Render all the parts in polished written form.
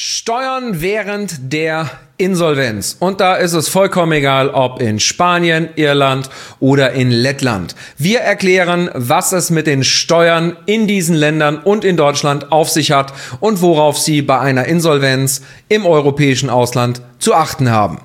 Steuern während der Insolvenz. Und da ist es vollkommen egal, ob in Spanien, Irland oder in Lettland. Wir erklären, was es mit den Steuern in diesen Ländern und in Deutschland auf sich hat und worauf Sie bei einer Insolvenz im europäischen Ausland zu achten haben.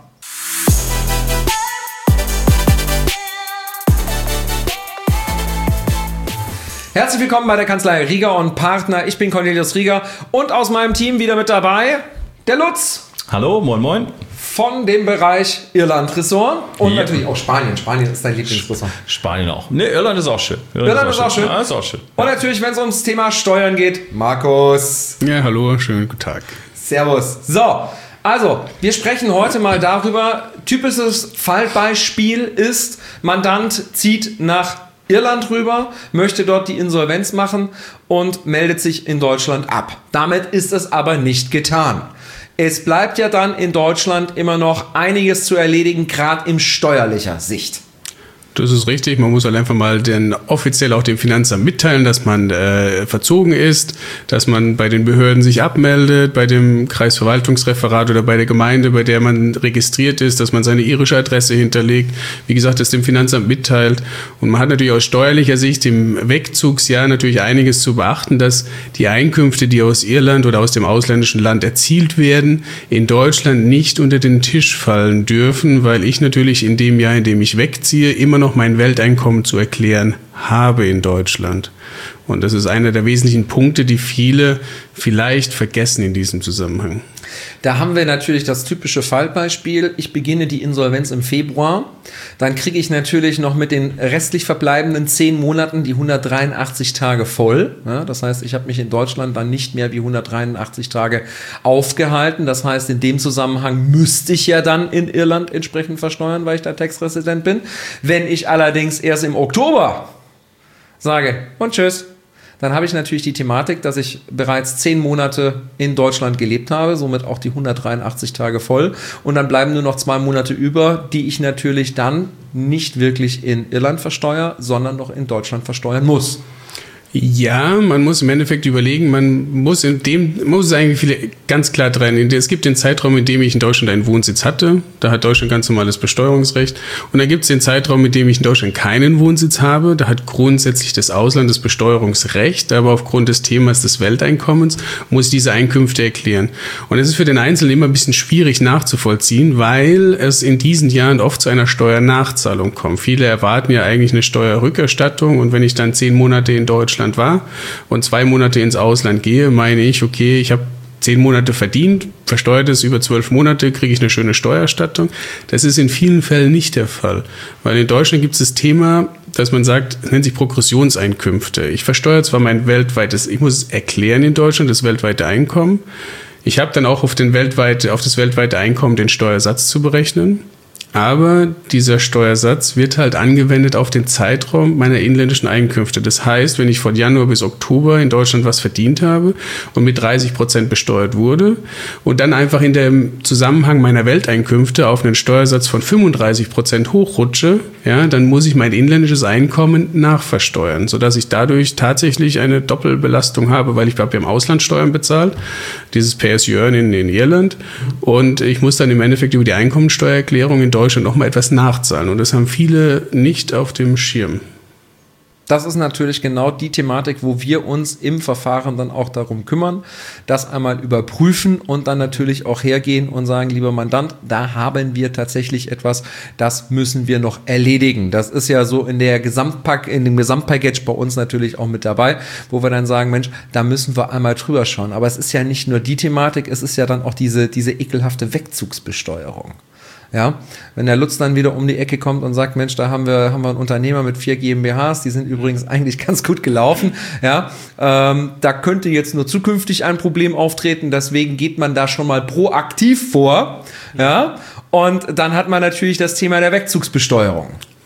Herzlich willkommen bei der Kanzlei Rieger und Partner. Ich bin Cornelius Rieger und aus meinem Team wieder mit dabei der Lutz. Hallo, moin moin. Von dem Bereich Irland-Ressort und natürlich auch Spanien. Spanien ist dein Lieblingsressort. Spanien auch. Ne, Irland ist auch schön. Irland ist auch schön. Ja, ist auch schön. Und natürlich, wenn es ums Thema Steuern geht, Markus. Ja, hallo, schönen guten Tag. Servus. So, also, wir sprechen heute mal darüber. Typisches Fallbeispiel ist, Mandant zieht nach Irland rüber, möchte dort die Insolvenz machen und meldet sich in Deutschland ab. Damit ist es aber nicht getan. Es bleibt ja dann in Deutschland immer noch einiges zu erledigen, gerade in steuerlicher Sicht. Das ist richtig, man muss halt einfach mal offiziell auch dem Finanzamt mitteilen, dass man verzogen ist, dass man bei den Behörden sich abmeldet, bei dem Kreisverwaltungsreferat oder bei der Gemeinde, bei der man registriert ist, dass man seine irische Adresse hinterlegt, wie gesagt, das dem Finanzamt mitteilt. Und man hat natürlich aus steuerlicher Sicht im Wegzugsjahr natürlich einiges zu beachten, dass die Einkünfte, die aus Irland oder aus dem ausländischen Land erzielt werden, in Deutschland nicht unter den Tisch fallen dürfen, weil ich natürlich in dem Jahr, in dem ich wegziehe, immer noch mein Welteinkommen zu erklären habe in Deutschland. Und das ist einer der wesentlichen Punkte, die viele vielleicht vergessen in diesem Zusammenhang. Da haben wir natürlich das typische Fallbeispiel. Ich beginne die Insolvenz im Februar. Dann kriege ich natürlich noch mit den restlich verbleibenden 10 Monaten die 183 Tage voll. Ja, das heißt, ich habe mich in Deutschland dann nicht mehr wie 183 Tage aufgehalten. Das heißt, in dem Zusammenhang müsste ich ja dann in Irland entsprechend versteuern, weil ich da Tax-Resident bin. Wenn ich allerdings erst im Oktober sage und tschüss, dann habe ich natürlich die Thematik, dass ich bereits 10 Monate in Deutschland gelebt habe, somit auch die 183 Tage voll. Und dann bleiben nur noch 2 Monate über, die ich natürlich dann nicht wirklich in Irland versteuere, sondern noch in Deutschland versteuern muss. Ja, man muss im Endeffekt überlegen, man muss es eigentlich ganz klar trennen. Es gibt den Zeitraum, in dem ich in Deutschland einen Wohnsitz hatte. Da hat Deutschland ganz normales Besteuerungsrecht. Und dann gibt es den Zeitraum, in dem ich in Deutschland keinen Wohnsitz habe. Da hat grundsätzlich das Ausland das Besteuerungsrecht. Aber aufgrund des Themas des Welteinkommens muss ich diese Einkünfte erklären. Und es ist für den Einzelnen immer ein bisschen schwierig nachzuvollziehen, weil es in diesen Jahren oft zu einer Steuernachzahlung kommt. Viele erwarten ja eigentlich eine Steuerrückerstattung. Und wenn ich dann 10 Monate in Deutschland war und 2 Monate ins Ausland gehe, meine ich, okay, ich habe 10 Monate verdient, versteuert es über 12 Monate, kriege ich eine schöne Steuererstattung. Das ist in vielen Fällen nicht der Fall, weil in Deutschland gibt es das Thema, dass man sagt, es nennt sich Progressionseinkünfte. Ich versteuere zwar ich muss es erklären in Deutschland, das weltweite Einkommen. Ich habe dann auch auf das weltweite Einkommen den Steuersatz zu berechnen. Aber dieser Steuersatz wird halt angewendet auf den Zeitraum meiner inländischen Einkünfte. Das heißt, wenn ich von Januar bis Oktober in Deutschland was verdient habe und mit 30% besteuert wurde und dann einfach in dem Zusammenhang meiner Welteinkünfte auf einen Steuersatz von 35% hochrutsche, ja, dann muss ich mein inländisches Einkommen nachversteuern, sodass ich dadurch tatsächlich eine Doppelbelastung habe, weil ich habe ja im Ausland Steuern bezahlt, dieses Pay as you earn in Irland, und ich muss dann im Endeffekt über die Einkommensteuererklärung in Deutschland noch mal etwas nachzahlen. Und das haben viele nicht auf dem Schirm. Das ist natürlich genau die Thematik, wo wir uns im Verfahren dann auch darum kümmern, das einmal überprüfen und dann natürlich auch hergehen und sagen, lieber Mandant, da haben wir tatsächlich etwas, das müssen wir noch erledigen. Das ist ja so in dem Gesamtpackage bei uns natürlich auch mit dabei, wo wir dann sagen, Mensch, da müssen wir einmal drüber schauen. Aber es ist ja nicht nur die Thematik, es ist ja dann auch diese ekelhafte Wegzugsbesteuerung. Ja, wenn der Lutz dann wieder um die Ecke kommt und sagt, Mensch, da haben wir einen Unternehmer mit 4 GmbHs, die sind übrigens eigentlich ganz gut gelaufen, ja, da könnte jetzt nur zukünftig ein Problem auftreten, deswegen geht man da schon mal proaktiv vor, ja, und dann hat man natürlich das Thema der Wegzugsbesteuerung.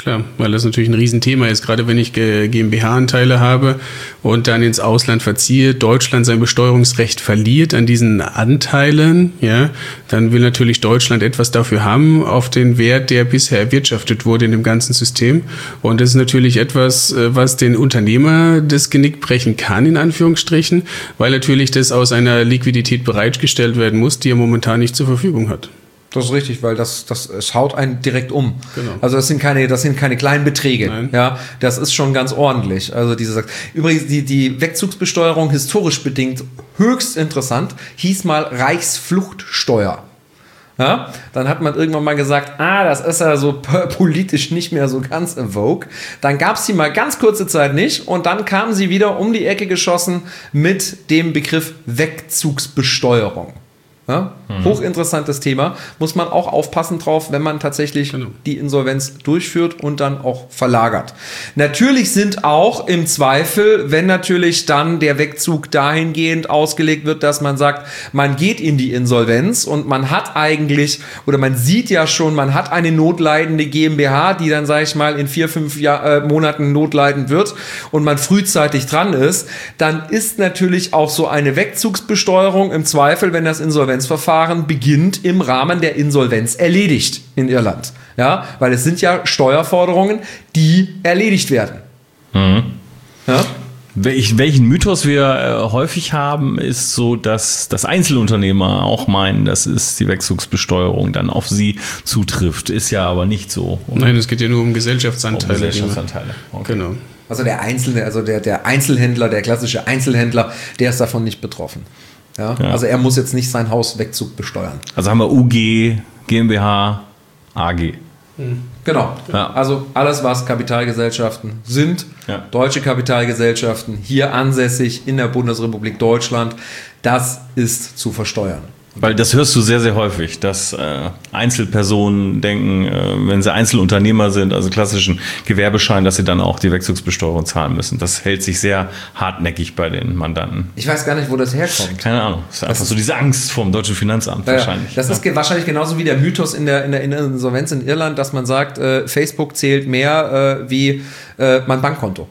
Klar, weil das natürlich ein Riesenthema ist, gerade wenn ich GmbH-Anteile habe und dann ins Ausland verziehe, Deutschland sein Besteuerungsrecht verliert an diesen Anteilen, ja, dann will natürlich Deutschland etwas dafür haben auf den Wert, der bisher erwirtschaftet wurde in dem ganzen System. Und das ist natürlich etwas, was den Unternehmer das Genick brechen kann, in Anführungsstrichen, weil natürlich das aus einer Liquidität bereitgestellt werden muss, die er momentan nicht zur Verfügung hat. Das ist richtig, weil es haut einen direkt um. Genau. Also das sind keine kleinen Beträge. Nein. Ja, das ist schon ganz ordentlich. Also übrigens die Wegzugsbesteuerung historisch bedingt höchst interessant, hieß mal Reichsfluchtsteuer. Ja, dann hat man irgendwann mal gesagt, das ist ja so politisch nicht mehr so ganz en vogue. Dann gab es sie mal ganz kurze Zeit nicht und dann kamen sie wieder um die Ecke geschossen mit dem Begriff Wegzugsbesteuerung. Ja? Hochinteressantes Thema. Muss man auch aufpassen drauf, wenn man tatsächlich die Insolvenz durchführt und dann auch verlagert. Natürlich sind auch im Zweifel, wenn natürlich dann der Wegzug dahingehend ausgelegt wird, dass man sagt, man geht in die Insolvenz und man hat eigentlich, oder man sieht ja schon, man hat eine notleidende GmbH, die dann, sage ich mal, in 4-5 Monaten notleidend wird und man frühzeitig dran ist, dann ist natürlich auch so eine Wegzugsbesteuerung im Zweifel, wenn das Insolvenzverfahren beginnt, im Rahmen der Insolvenz erledigt in Irland. Ja, weil es sind ja Steuerforderungen, die erledigt werden. Mhm. Ja? Welchen Mythos wir häufig haben, ist so, dass Einzelunternehmer auch meinen, dass es die Wegzugsbesteuerung dann auf sie zutrifft. Ist ja aber nicht so. Nein, es geht ja nur um Gesellschaftsanteile. Okay. Genau. Also der Einzelhändler, der klassische Einzelhändler, der ist davon nicht betroffen. Ja? Ja. Also er muss jetzt nicht seinen Hauswegzug besteuern. Also haben wir UG, GmbH, AG. Genau. Ja. Also alles, was Kapitalgesellschaften sind, Ja. deutsche Kapitalgesellschaften, hier ansässig in der Bundesrepublik Deutschland, das ist zu versteuern. Weil das hörst du sehr, sehr häufig, dass Einzelpersonen denken, wenn sie Einzelunternehmer sind, also klassischen Gewerbeschein, dass sie dann auch die Wegzugsbesteuerung zahlen müssen. Das hält sich sehr hartnäckig bei den Mandanten. Ich weiß gar nicht, wo das herkommt. Keine Ahnung. Das ist einfach so diese Angst vor dem deutschen Finanzamt wahrscheinlich. Das ist wahrscheinlich genauso wie der Mythos in der Insolvenz in Irland, dass man sagt, Facebook zählt mehr wie mein Bankkonto.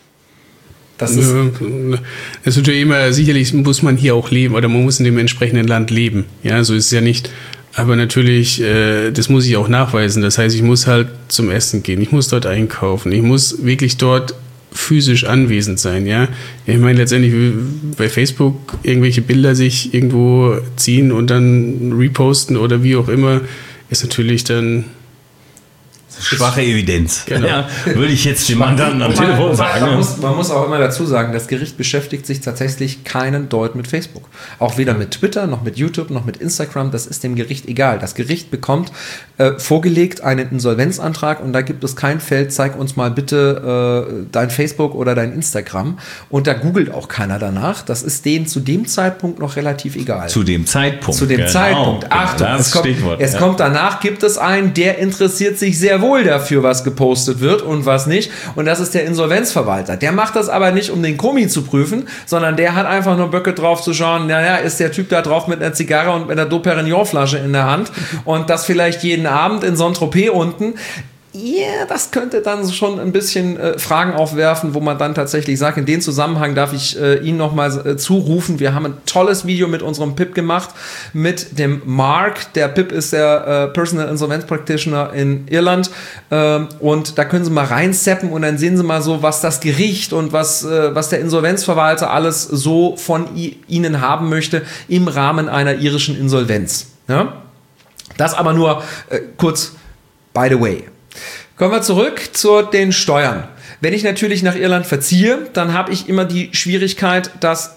Das ist natürlich immer, sicherlich muss man hier auch leben oder man muss in dem entsprechenden Land leben. Ja, so ist es ja nicht. Aber natürlich, das muss ich auch nachweisen. Das heißt, ich muss halt zum Essen gehen, ich muss dort einkaufen, ich muss wirklich dort physisch anwesend sein. Ja, ich meine letztendlich bei Facebook irgendwelche Bilder sich irgendwo ziehen und dann reposten oder wie auch immer, ist natürlich dann schwache Evidenz. Genau. Ja, würde ich jetzt dem Mandanten am Telefon sagen. Man muss auch immer dazu sagen, das Gericht beschäftigt sich tatsächlich keinen Deut mit Facebook. Auch weder mit Twitter, noch mit YouTube, noch mit Instagram. Das ist dem Gericht egal. Das Gericht bekommt vorgelegt einen Insolvenzantrag und da gibt es kein Feld, zeig uns mal bitte dein Facebook oder dein Instagram. Und da googelt auch keiner danach. Das ist denen zu dem Zeitpunkt noch relativ egal. Zu dem Zeitpunkt. Zu dem Zeitpunkt. Achtung, es kommt danach, gibt es einen, der interessiert sich sehr wohl dafür, was gepostet wird und was nicht. Und das ist der Insolvenzverwalter. Der macht das aber nicht, um den Krummi zu prüfen, sondern der hat einfach nur Böcke drauf zu schauen, naja, ist der Typ da drauf mit einer Zigarre und mit einer Dom-Pérignon-Flasche in der Hand und das vielleicht jeden Abend in Saint-Tropez unten. Ja, das könnte dann schon ein bisschen Fragen aufwerfen, wo man dann tatsächlich sagt, in dem Zusammenhang darf ich Ihnen nochmal zurufen, wir haben ein tolles Video mit unserem Pip gemacht, mit dem Mark. Der Pip ist der Personal Insolvenz Practitioner in Irland und da können Sie mal reinzappen und dann sehen Sie mal so, was das Gericht und was der Insolvenzverwalter alles so von Ihnen haben möchte im Rahmen einer irischen Insolvenz. Ja? Das aber nur kurz by the way. Kommen wir zurück zu den Steuern. Wenn ich natürlich nach Irland verziehe, dann habe ich immer die Schwierigkeit, dass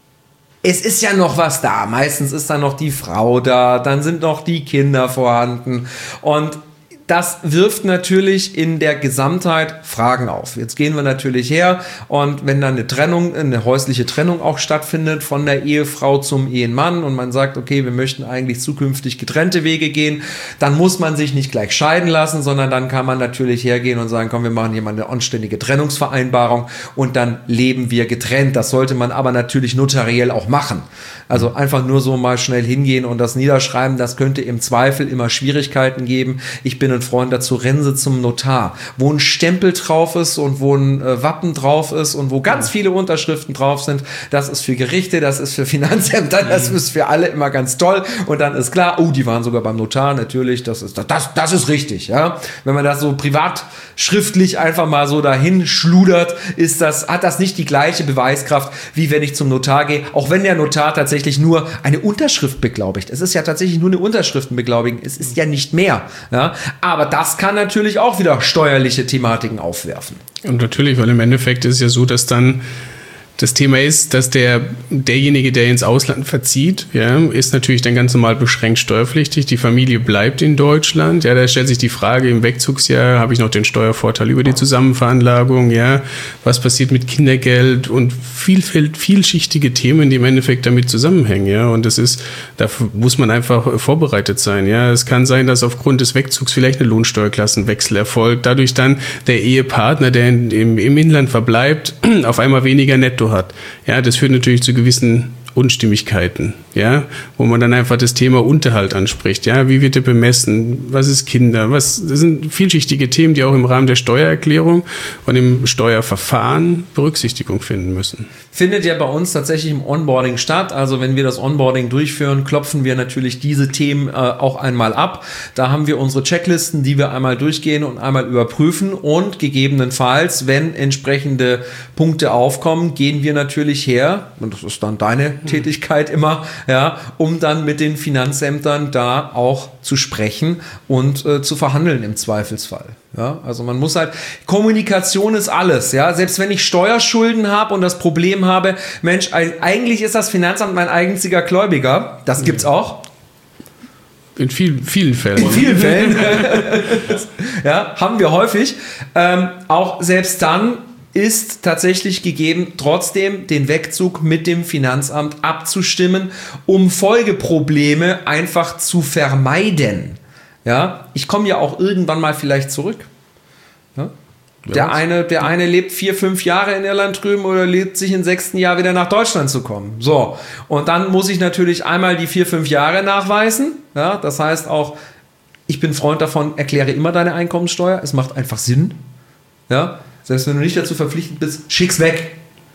es ist ja noch was da. Meistens ist dann noch die Frau da, dann sind noch die Kinder vorhanden und das wirft natürlich in der Gesamtheit Fragen auf. Jetzt gehen wir natürlich her und wenn dann eine häusliche Trennung auch stattfindet von der Ehefrau zum Ehemann und man sagt, okay, wir möchten eigentlich zukünftig getrennte Wege gehen, dann muss man sich nicht gleich scheiden lassen, sondern dann kann man natürlich hergehen und sagen, komm, wir machen hier mal eine anständige Trennungsvereinbarung und dann leben wir getrennt. Das sollte man aber natürlich notariell auch machen. Also einfach nur so mal schnell hingehen und das niederschreiben, das könnte im Zweifel immer Schwierigkeiten geben. Ich bin einen Freund dazu, rennen Sie zum Notar, wo ein Stempel drauf ist und wo ein Wappen drauf ist und wo ganz viele Unterschriften drauf sind. Das ist für Gerichte, das ist für Finanzämter, das ist für alle immer ganz toll. Und dann ist klar, oh, die waren sogar beim Notar, natürlich, das ist richtig, ja. Wenn man das so privat schriftlich einfach mal so dahin schludert, hat das nicht die gleiche Beweiskraft, wie wenn ich zum Notar gehe, auch wenn der Notar tatsächlich nur eine Unterschrift beglaubigt. Es ist ja tatsächlich nur eine Unterschriftenbeglaubigung, es ist ja nicht mehr. Ja? Aber das kann natürlich auch wieder steuerliche Thematiken aufwerfen. Und natürlich, weil im Endeffekt ist es ja so, dass dann das Thema ist, dass derjenige, der ins Ausland verzieht, ja, ist natürlich dann ganz normal beschränkt steuerpflichtig. Die Familie bleibt in Deutschland. Ja, da stellt sich die Frage, im Wegzugsjahr habe ich noch den Steuervorteil über die Zusammenveranlagung. Ja, was passiert mit Kindergeld und vielschichtige Themen, die im Endeffekt damit zusammenhängen. Ja, und dafür muss man einfach vorbereitet sein. Ja, es kann sein, dass aufgrund des Wegzugs vielleicht eine Lohnsteuerklassenwechsel erfolgt. Dadurch dann der Ehepartner, der im Inland verbleibt, auf einmal weniger netto hat. Ja, das führt natürlich zu gewissen Unstimmigkeiten, ja, wo man dann einfach das Thema Unterhalt anspricht, ja, wie wird der bemessen, was ist Kinder, das sind vielschichtige Themen, die auch im Rahmen der Steuererklärung und im Steuerverfahren Berücksichtigung finden müssen. Findet ja bei uns tatsächlich im Onboarding statt, also wenn wir das Onboarding durchführen, klopfen wir natürlich diese Themen auch einmal ab. Da haben wir unsere Checklisten, die wir einmal durchgehen und einmal überprüfen und gegebenenfalls, wenn entsprechende Punkte aufkommen, gehen wir natürlich her, und das ist dann deine Tätigkeit immer, ja, um dann mit den Finanzämtern da auch zu sprechen und zu verhandeln im Zweifelsfall. Ja, also man muss halt, Kommunikation ist alles, ja, selbst wenn ich Steuerschulden habe und das Problem habe, Mensch, eigentlich ist das Finanzamt mein einziger Gläubiger, das gibt's auch. In vielen Fällen. In vielen Fällen, ja, haben wir häufig, auch selbst dann ist tatsächlich gegeben, trotzdem den Wegzug mit dem Finanzamt abzustimmen, um Folgeprobleme einfach zu vermeiden. Ja, ich komme ja auch irgendwann mal vielleicht zurück. Ja? Der eine lebt 4-5 Jahre in Irland drüben oder lebt sich im 6. Jahr wieder nach Deutschland zu kommen. So, und dann muss ich natürlich einmal die 4-5 Jahre nachweisen. Ja, das heißt auch, ich bin Freund davon, erkläre immer deine Einkommenssteuer. Es macht einfach Sinn. Ja, selbst wenn du nicht dazu verpflichtet bist, schick's weg.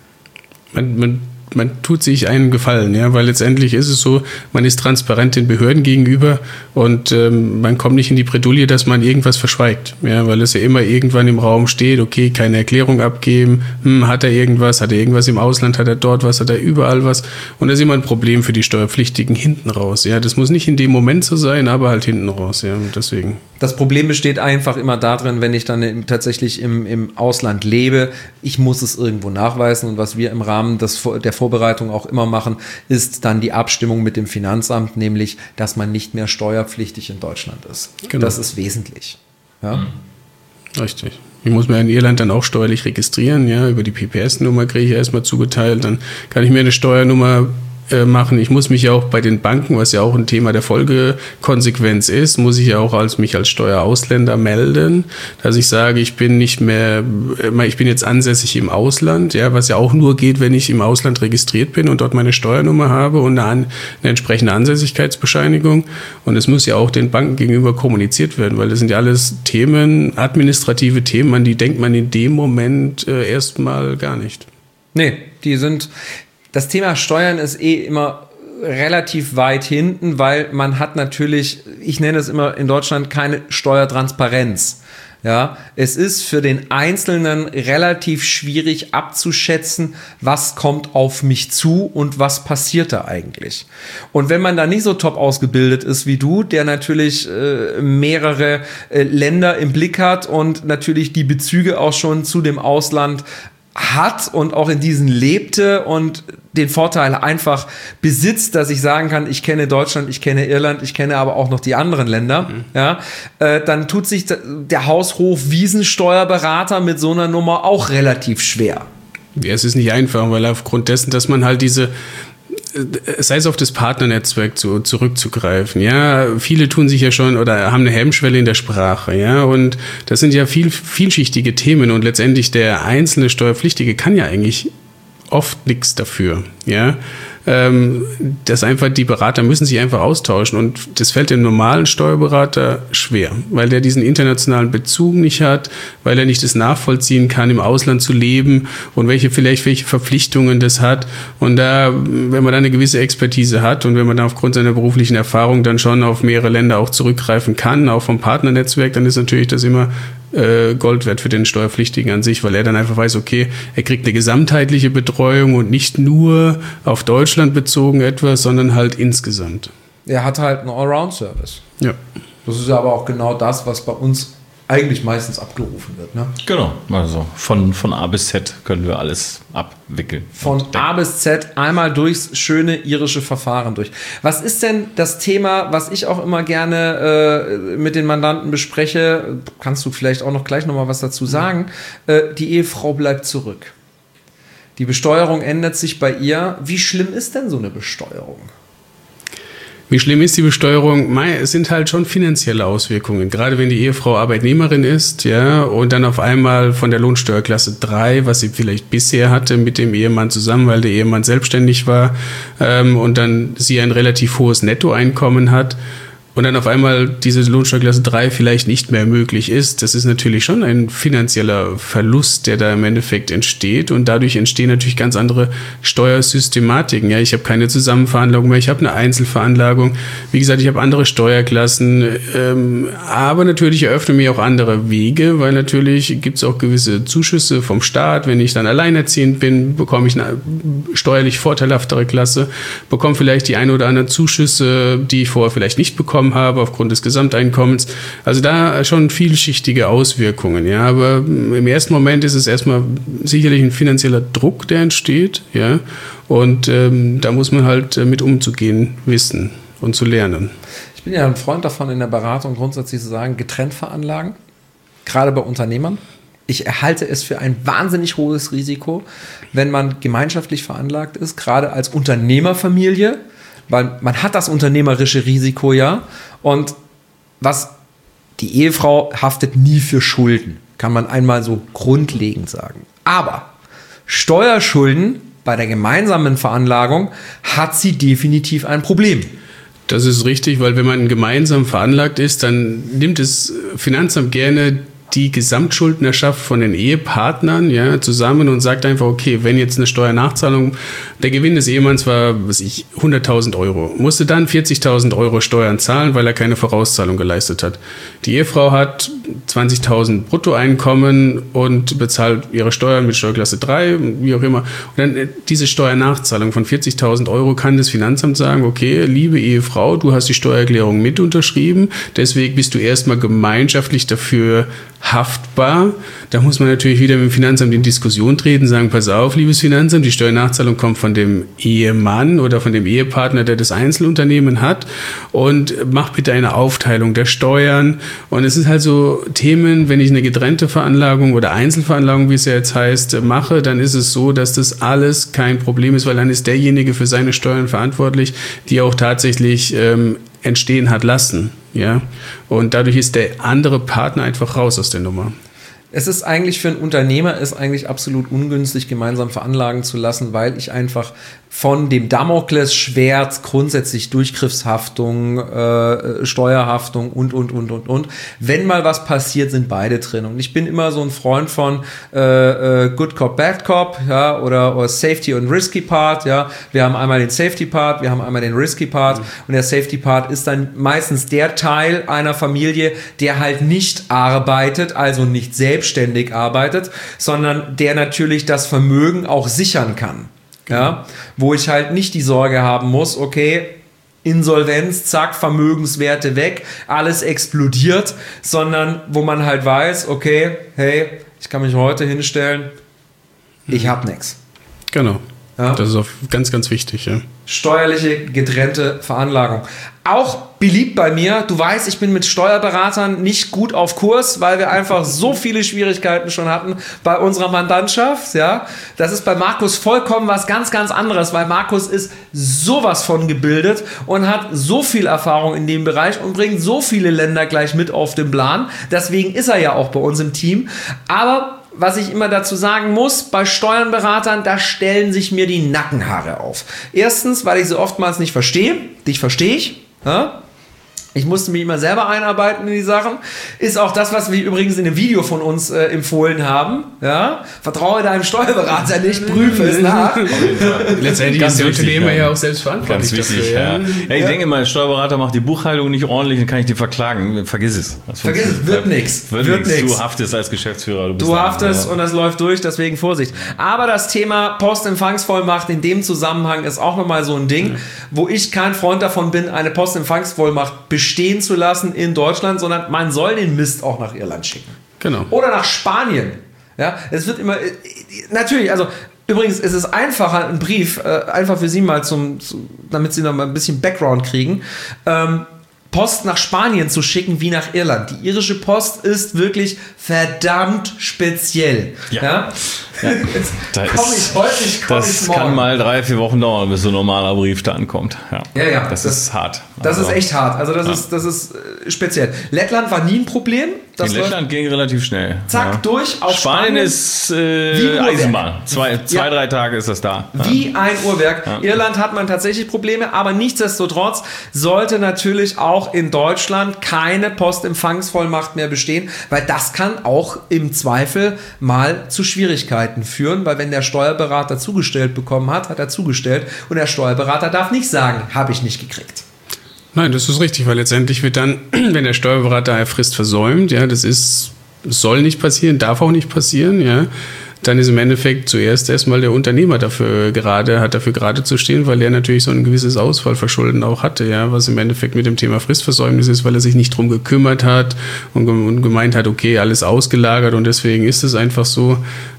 Man tut sich einen Gefallen, ja, weil letztendlich ist es so, man ist transparent den Behörden gegenüber und man kommt nicht in die Bredouille, dass man irgendwas verschweigt, ja, weil es ja immer irgendwann im Raum steht, okay, keine Erklärung abgeben, hat er irgendwas im Ausland, hat er dort was, hat er überall was und das ist immer ein Problem für die Steuerpflichtigen hinten raus, ja, das muss nicht in dem Moment so sein, aber halt hinten raus, ja, und deswegen. Das Problem besteht einfach immer darin, wenn ich dann tatsächlich im Ausland lebe, ich muss es irgendwo nachweisen und was wir im Rahmen der Vorbereitung auch immer machen, ist dann die Abstimmung mit dem Finanzamt, nämlich, dass man nicht mehr steuerpflichtig in Deutschland ist. Genau. Das ist wesentlich. Ja? Richtig. Die muss man in Irland dann auch steuerlich registrieren, ja, über die PPS-Nummer kriege ich erstmal zugeteilt, dann kann ich mir eine Steuernummer machen. Ich muss mich ja auch bei den Banken, was ja auch ein Thema der Folgekonsequenz ist, muss ich ja auch mich als Steuerausländer melden, dass ich sage, ich bin jetzt ansässig im Ausland, ja, was ja auch nur geht, wenn ich im Ausland registriert bin und dort meine Steuernummer habe und eine entsprechende Ansässigkeitsbescheinigung. Und es muss ja auch den Banken gegenüber kommuniziert werden, weil das sind ja alles Themen, administrative Themen, an die denkt man in dem Moment erstmal gar nicht. Nee, das Thema Steuern ist immer relativ weit hinten, weil man hat natürlich, ich nenne es immer in Deutschland, keine Steuertransparenz. Ja, es ist für den Einzelnen relativ schwierig abzuschätzen, was kommt auf mich zu und was passiert da eigentlich. Und wenn man da nicht so top ausgebildet ist wie du, der natürlich mehrere Länder im Blick hat und natürlich die Bezüge auch schon zu dem Ausland hat und auch in diesen lebte und den Vorteil einfach besitzt, dass ich sagen kann, ich kenne Deutschland, ich kenne Irland, ich kenne aber auch noch die anderen Länder, ja, dann tut sich der Haushof-Wiesensteuerberater mit so einer Nummer auch relativ schwer. Ja, es ist nicht einfach, weil aufgrund dessen, dass man halt sei es auf das Partnernetzwerk zurückzugreifen, ja, viele tun sich ja schon oder haben eine Hemmschwelle in der Sprache, ja, und das sind ja vielschichtige Themen und letztendlich der einzelne Steuerpflichtige kann ja eigentlich oft nichts dafür, ja, dass einfach die Berater müssen sich einfach austauschen und das fällt dem normalen Steuerberater schwer, weil der diesen internationalen Bezug nicht hat, weil er nicht das nachvollziehen kann, im Ausland zu leben und welche Verpflichtungen das hat. Und da, wenn man da eine gewisse Expertise hat und wenn man da aufgrund seiner beruflichen Erfahrung dann schon auf mehrere Länder auch zurückgreifen kann, auch vom Partnernetzwerk, dann ist natürlich das immer Gold wert für den Steuerpflichtigen an sich, weil er dann einfach weiß, okay, er kriegt eine gesamtheitliche Betreuung und nicht nur auf Deutschland bezogen etwas, sondern halt insgesamt. Er hat halt einen Allround-Service. Ja. Das ist aber auch genau das, was bei uns eigentlich meistens abgerufen wird. Ne? Genau, also von A bis Z können wir alles abwickeln. Von A bis Z einmal durchs schöne irische Verfahren durch. Was ist denn das Thema, was ich auch immer gerne mit den Mandanten bespreche? Kannst du vielleicht auch noch gleich nochmal was dazu sagen? Die Ehefrau bleibt zurück. Die Besteuerung ändert sich bei ihr. Wie schlimm ist denn so eine Besteuerung? Wie schlimm ist die Besteuerung? Es sind halt schon finanzielle Auswirkungen. Gerade wenn die Ehefrau Arbeitnehmerin ist, ja, und dann auf einmal von der Lohnsteuerklasse 3, was sie vielleicht bisher hatte, mit dem Ehemann zusammen, weil der Ehemann selbstständig war, und dann sie ein relativ hohes Nettoeinkommen hat, und dann auf einmal diese Lohnsteuerklasse 3 vielleicht nicht mehr möglich ist, das ist natürlich schon ein finanzieller Verlust, der da im Endeffekt entsteht und dadurch entstehen natürlich ganz andere Steuersystematiken. Ja, ich habe keine Zusammenveranlagung mehr, ich habe eine Einzelveranlagung. Wie gesagt, ich habe andere Steuerklassen, aber natürlich eröffnen mir auch andere Wege, weil natürlich gibt es auch gewisse Zuschüsse vom Staat. Wenn ich dann alleinerziehend bin, bekomme ich eine steuerlich vorteilhaftere Klasse, bekomme vielleicht die ein oder anderen Zuschüsse, die ich vorher vielleicht nicht bekommen habe aufgrund des Gesamteinkommens. Also da schon vielschichtige Auswirkungen. Ja, aber im ersten Moment ist es erstmal sicherlich ein finanzieller Druck, der entsteht. Ja, und da muss man halt mit umzugehen wissen und zu lernen. Ich bin ja ein Freund davon, in der Beratung grundsätzlich zu sagen, getrennt veranlagen, gerade bei Unternehmern. Ich erhalte es für ein wahnsinnig hohes Risiko, wenn man gemeinschaftlich veranlagt ist, gerade als Unternehmerfamilie, weil man hat das unternehmerische Risiko ja und die Ehefrau haftet nie für Schulden, kann man einmal so grundlegend sagen. Aber Steuerschulden bei der gemeinsamen Veranlagung hat sie definitiv ein Problem. Das ist richtig, weil wenn man gemeinsam veranlagt ist, dann nimmt das Finanzamt gerne die Gesamtschuldnerschaft von den Ehepartnern zusammen und sagt einfach, okay, wenn jetzt eine Steuernachzahlung, der Gewinn des Ehemanns war, 100.000 Euro, musste dann 40.000 Euro Steuern zahlen, weil er keine Vorauszahlung geleistet hat. Die Ehefrau hat 20.000 Bruttoeinkommen und bezahlt ihre Steuern mit Steuerklasse 3, wie auch immer. Und dann diese Steuernachzahlung von 40.000 Euro kann das Finanzamt sagen, okay, liebe Ehefrau, du hast die Steuererklärung mit unterschrieben, deswegen bist du erstmal gemeinschaftlich dafür haftbar. Da muss man natürlich wieder mit dem Finanzamt in Diskussion treten, sagen, pass auf, liebes Finanzamt, die Steuernachzahlung kommt von dem Ehemann oder von dem Ehepartner, der das Einzelunternehmen hat und mach bitte eine Aufteilung der Steuern. Und es ist halt so Themen, wenn ich eine getrennte Veranlagung oder Einzelveranlagung, wie es ja jetzt heißt, mache, dann ist es so, dass das alles kein Problem ist, weil dann ist derjenige für seine Steuern verantwortlich, die auch tatsächlich entstehen hat lassen. Ja? Und dadurch ist der andere Partner einfach raus aus der Nummer. Es ist eigentlich für einen Unternehmer absolut ungünstig, gemeinsam veranlagen zu lassen, weil ich einfach von dem Damoklesschwert grundsätzlich Durchgriffshaftung, Steuerhaftung und. Wenn mal was passiert, sind beide drin. Und ich bin immer so ein Freund von Good Cop, Bad Cop, ja, oder Safety und Risky Part. Ja. Wir haben einmal den Safety Part, wir haben einmal den Risky Part. Und der Safety Part ist dann meistens der Teil einer Familie, der halt nicht arbeitet, also nicht selbstständig arbeitet, sondern der natürlich das Vermögen auch sichern kann. Ja, wo ich halt nicht die Sorge haben muss, okay, Insolvenz, zack, Vermögenswerte weg, alles explodiert, sondern wo man halt weiß, okay, hey, ich kann mich heute hinstellen, ich habe nichts. Genau. Ja? Das ist auch ganz, ganz wichtig. Ja. Steuerliche getrennte Veranlagung. Auch beliebt bei mir, du weißt, ich bin mit Steuerberatern nicht gut auf Kurs, weil wir einfach so viele Schwierigkeiten schon hatten bei unserer Mandantschaft. Ja. Das ist bei Markus vollkommen was ganz, ganz anderes, weil Markus ist sowas von gebildet und hat so viel Erfahrung in dem Bereich und bringt so viele Länder gleich mit auf den Plan. Deswegen ist er ja auch bei uns im Team. Aber was ich immer dazu sagen muss, bei Steuernberatern, da stellen sich mir die Nackenhaare auf. Erstens, weil ich sie oftmals nicht verstehe. Dich verstehe ich. Ja? Ich musste mich immer selber einarbeiten in die Sachen. Ist auch das, was wir übrigens in dem Video von uns empfohlen haben. Ja? Vertraue deinem Steuerberater nicht, prüfe es nach. Letztendlich ist der Unternehmer ja auch selbst verantwortlich dafür. Ja. Ich denke mal, der Steuerberater macht die Buchhaltung nicht ordentlich, dann kann ich die verklagen. Vergiss es. Vergiss es, wird nichts. Du haftest als Geschäftsführer. Du haftest und das läuft durch, deswegen Vorsicht. Aber das Thema Postempfangsvollmacht in dem Zusammenhang ist auch nochmal so ein Ding, wo ich kein Freund davon bin, eine Postempfangsvollmacht stehen zu lassen in Deutschland, sondern man soll den Mist auch nach Irland schicken. Genau. Oder nach Spanien. Ja, es wird immer, natürlich, also übrigens ist es einfacher, einen Brief, einfach für Sie mal damit Sie noch mal ein bisschen Background kriegen, Post nach Spanien zu schicken wie nach Irland. Die irische Post ist wirklich verdammt speziell. Ja. Jetzt komme ich heute, das kann mal 3-4 Wochen dauern, bis so ein normaler Brief da ankommt. Ja. Das ist hart. Das ist echt hart. Also das ist speziell. Lettland war nie ein Problem. In Lettland ging relativ schnell. Zack, durch. Auf Spanien ist Eisenbahn. 2-3 Tage ist das da. Wie ein Uhrwerk. Ja. Irland hat man tatsächlich Probleme, aber nichtsdestotrotz sollte natürlich auch in Deutschland keine Postempfangsvollmacht mehr bestehen, weil das kann auch im Zweifel mal zu Schwierigkeiten führen, weil wenn der Steuerberater zugestellt bekommen hat, hat er zugestellt und der Steuerberater darf nicht sagen, habe ich nicht gekriegt. Nein, das ist richtig, weil letztendlich wird dann, wenn der Steuerberater eine Frist versäumt, ja, soll nicht passieren, darf auch nicht passieren, ja, dann ist im Endeffekt zuerst erstmal der Unternehmer dafür gerade zu stehen, weil er natürlich so ein gewisses Ausfallverschulden auch hatte, ja, was im Endeffekt mit dem Thema Fristversäumnis ist, weil er sich nicht drum gekümmert hat und gemeint hat, okay, alles ausgelagert und deswegen ist es einfach so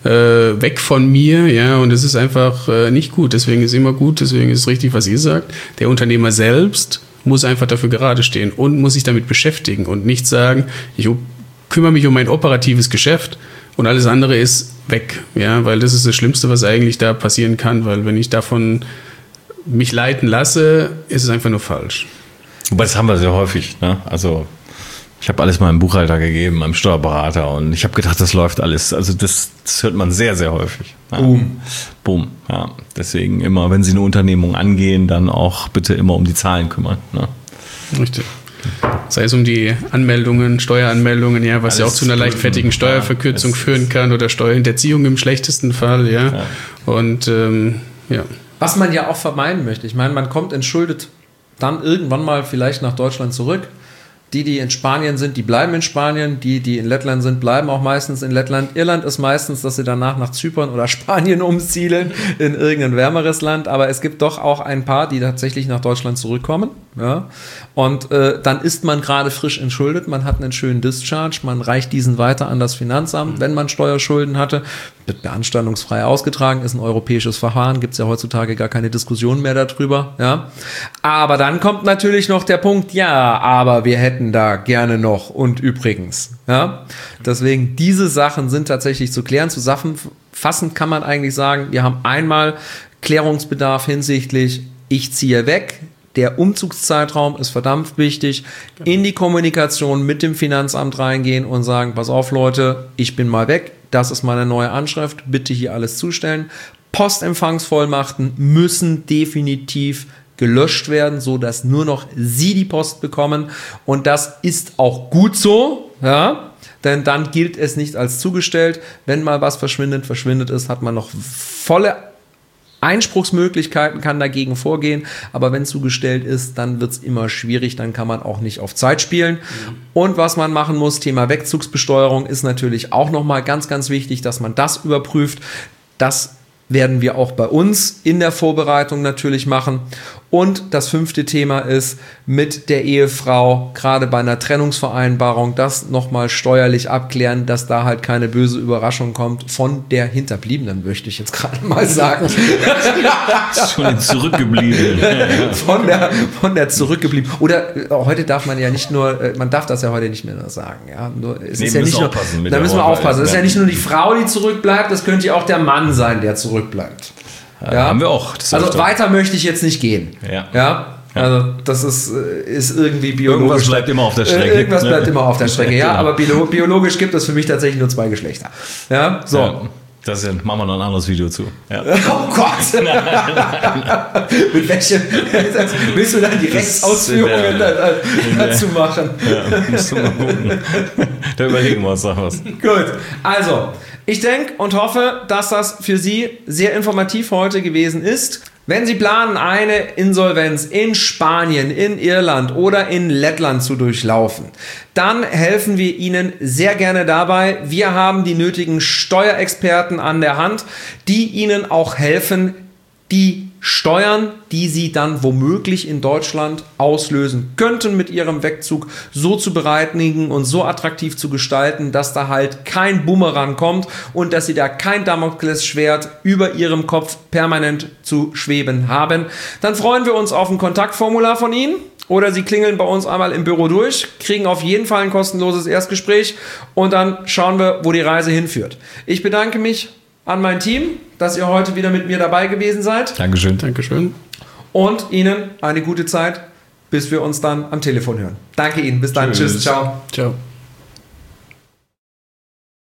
weg von mir, ja, und es ist einfach nicht gut. Deswegen ist immer gut, deswegen ist es richtig, was ihr sagt. Der Unternehmer selbst muss einfach dafür gerade stehen und muss sich damit beschäftigen und nicht sagen, ich kümmere mich um mein operatives Geschäft und alles andere ist weg, ja, weil das ist das Schlimmste, was eigentlich da passieren kann, weil wenn ich davon mich leiten lasse, ist es einfach nur falsch. Wobei das haben wir sehr häufig, ne? Also ich habe alles meinem Buchhalter gegeben, meinem Steuerberater und ich habe gedacht, das läuft alles. Also das hört man sehr, sehr häufig. Ja. Boom. Ja. Deswegen immer, wenn Sie eine Unternehmung angehen, dann auch bitte immer um die Zahlen kümmern. Ne? Richtig. Sei es um die Anmeldungen, Steueranmeldungen, ja, was alles ja auch zu einer leichtfertigen Steuerverkürzung führen kann oder Steuerhinterziehung im schlechtesten Fall, ja. Und ja. Was man ja auch vermeiden möchte. Ich meine, man kommt entschuldet dann irgendwann mal vielleicht nach Deutschland zurück. Die in Spanien sind, die bleiben in Spanien. Die in Lettland sind, bleiben auch meistens in Lettland. Irland ist meistens, dass sie danach nach Zypern oder Spanien umsiedeln, in irgendein wärmeres Land. Aber es gibt doch auch ein paar, die tatsächlich nach Deutschland zurückkommen. Ja. Und dann ist man gerade frisch entschuldet. Man hat einen schönen Discharge. Man reicht diesen weiter an das Finanzamt, wenn man Steuerschulden hatte. Wird beanstandungsfrei ausgetragen, ist ein europäisches Verfahren. Gibt es ja heutzutage gar keine Diskussion mehr darüber. Ja. Aber dann kommt natürlich noch der Punkt, ja, aber wir hätten da gerne noch und übrigens. Ja? Deswegen, diese Sachen sind tatsächlich zu klären. Zusammenfassend kann man eigentlich sagen, wir haben einmal Klärungsbedarf hinsichtlich, ich ziehe weg. Der Umzugszeitraum ist verdammt wichtig. In die Kommunikation mit dem Finanzamt reingehen und sagen, pass auf Leute, ich bin mal weg. Das ist meine neue Anschrift. Bitte hier alles zustellen. Postempfangsvollmachten müssen definitiv gelöscht werden, so dass nur noch Sie die Post bekommen und das ist auch gut so, ja, denn dann gilt es nicht als zugestellt. Wenn mal was verschwindet es, hat man noch volle Einspruchsmöglichkeiten, kann dagegen vorgehen, aber wenn zugestellt ist, dann wird es immer schwierig, dann kann man auch nicht auf Zeit spielen. Und was man machen muss, Thema Wegzugsbesteuerung ist natürlich auch nochmal ganz, ganz wichtig, dass man das überprüft. Das werden wir auch bei uns in der Vorbereitung natürlich machen. Und das 5. Thema ist mit der Ehefrau, gerade bei einer Trennungsvereinbarung, das nochmal steuerlich abklären, dass da halt keine böse Überraschung kommt von der Hinterbliebenen, möchte ich jetzt gerade mal sagen. Schon zurückgeblieben. Von der Zurückgebliebenen. Oder heute darf man ja nicht nur, man darf das ja heute nicht mehr sagen. Ja? Es ist ja nicht nur, da müssen wir aufpassen. Es ist ja nicht nur die Frau, die zurückbleibt, das könnte ja auch der Mann sein, der zurückbleibt. Ja, haben wir auch. Also weiter möchte ich jetzt nicht gehen. Ja. Also das ist irgendwie biologisch. Irgendwas bleibt immer auf der Strecke. Irgendwas bleibt immer auf der Strecke, ja. Aber biologisch gibt es für mich tatsächlich nur 2 Geschlechter. Ja, so. Ja. Das machen wir noch ein anderes Video zu. Ja. Oh Gott! Mit welchem? Willst du dann die Rechtsausführungen dazu machen? Ja, musst du mal gucken. Da überlegen wir uns noch was. Gut, also, ich denke und hoffe, dass das für Sie sehr informativ heute gewesen ist. Wenn Sie planen, eine Insolvenz in Spanien, in Irland oder in Lettland zu durchlaufen, dann helfen wir Ihnen sehr gerne dabei. Wir haben die nötigen Steuerexperten an der Hand, die Ihnen auch helfen, die Steuern, die Sie dann womöglich in Deutschland auslösen könnten mit Ihrem Wegzug, so zu bereinigen und so attraktiv zu gestalten, dass da halt kein Bumerang kommt und dass Sie da kein Damoklesschwert über Ihrem Kopf permanent zu schweben haben. Dann freuen wir uns auf ein Kontaktformular von Ihnen oder Sie klingeln bei uns einmal im Büro durch, kriegen auf jeden Fall ein kostenloses Erstgespräch und dann schauen wir, wo die Reise hinführt. Ich bedanke mich an mein Team, dass ihr heute wieder mit mir dabei gewesen seid. Dankeschön. Dankeschön. Und Ihnen eine gute Zeit, bis wir uns dann am Telefon hören. Danke Ihnen. Bis dann. Tschüss. Ciao. Ciao.